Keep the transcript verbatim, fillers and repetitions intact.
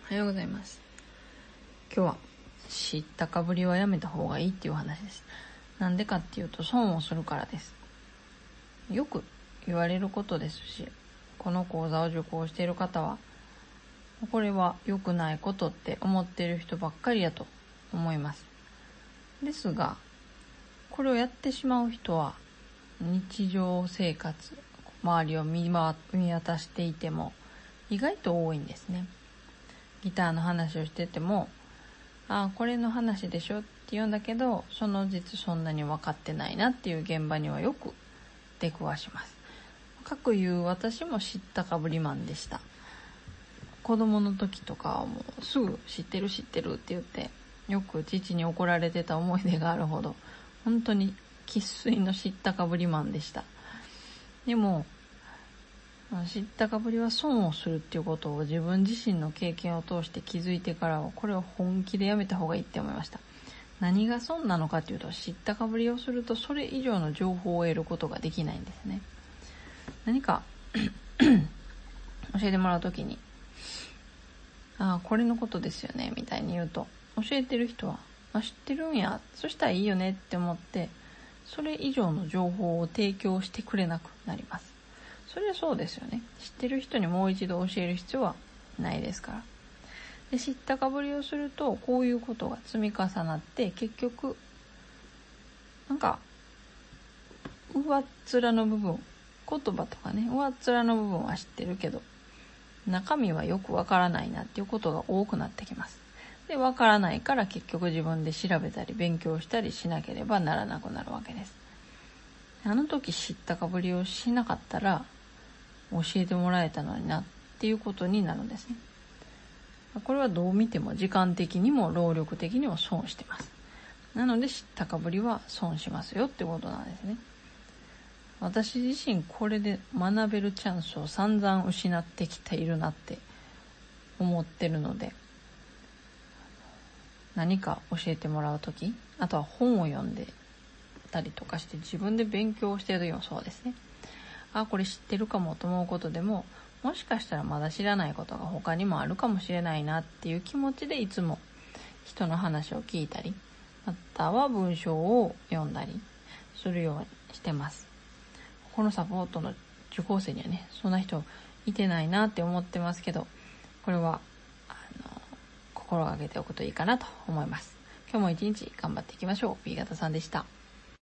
おはようございます。今日は知ったかぶりはやめた方がいいっていう話です。なんでかっていうと、損をするからです。よく言われることですし、この講座を受講している方はこれは良くないことって思っている人ばっかりやと思います。ですが、これをやってしまう人は日常生活、周りを見回見渡していても意外と多いんですね。ギターの話をしてても、ああこれの話でしょって言うんだけど、その実そんなに分かってないなっていう現場にはよく出くわします。かくいう私も知ったかぶりマンでした。子供の時とかはもうすぐ知ってる知ってるって言ってよく父に怒られてた思い出があるほど、本当に生粋の知ったかぶりマンでした。でも知ったかぶりは損をするっていうことを自分自身の経験を通して気づいてからは、これを本気でやめた方がいいって思いました。何が損なのかっていうと、知ったかぶりをするとそれ以上の情報を得ることができないんですね。何か教えてもらうときに、ああこれのことですよねみたいに言うと、教えてる人はあ知ってるんや、そしたらいいよねって思って、それ以上の情報を提供してくれなくなります。それはそうですよね。知ってる人にもう一度教える必要はないですから。で、知ったかぶりをするとこういうことが積み重なって、結局なんか上っ面の部分、言葉とかね、上っ面の部分は知ってるけど中身はよくわからないなっていうことが多くなってきます。で、わからないから結局自分で調べたり勉強したりしなければならなくなるわけです。あの時知ったかぶりをしなかったら教えてもらえたのになっていうことになるんですね。これはどう見ても時間的にも労力的にも損してます。なので知ったかぶりは損しますよってことなんですね。私自身これで学べるチャンスを散々失ってきているなって思ってるので、何か教えてもらうとき、あとは本を読んでたりとかして自分で勉強している時もそうですね。あ、これ知ってるかもと思うことでも、もしかしたらまだ知らないことが他にもあるかもしれないなっていう気持ちでいつも人の話を聞いたり、または文章を読んだりするようにしてます。このサポートの受講生にはね、そんな人いてないなって思ってますけど、これはあの心がけておくといいかなと思います。今日も一日頑張っていきましょう。B 型さんでした。